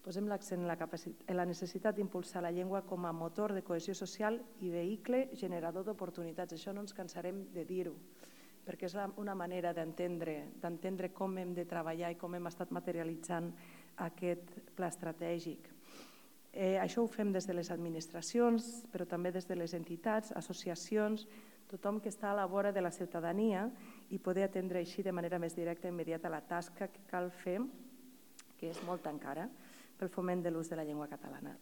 Posem l'accent en la necessitat d'impulsar la llengua com a motor de cohesió social i vehicle generador d'oportunitats. Això no ens cansarem de dir-ho, perquè és una manera d'entendre com hem de treballar i com hem estat materialitzant aquest pla estratègic. Això ho fem des de les administracions, però també des de les entitats, associacions, tothom que està a la vora de la ciutadania i poder atendre així de manera més directa i immediata la tasca que cal fer, que és molta encara, pel foment de l'ús de la llengua catalana.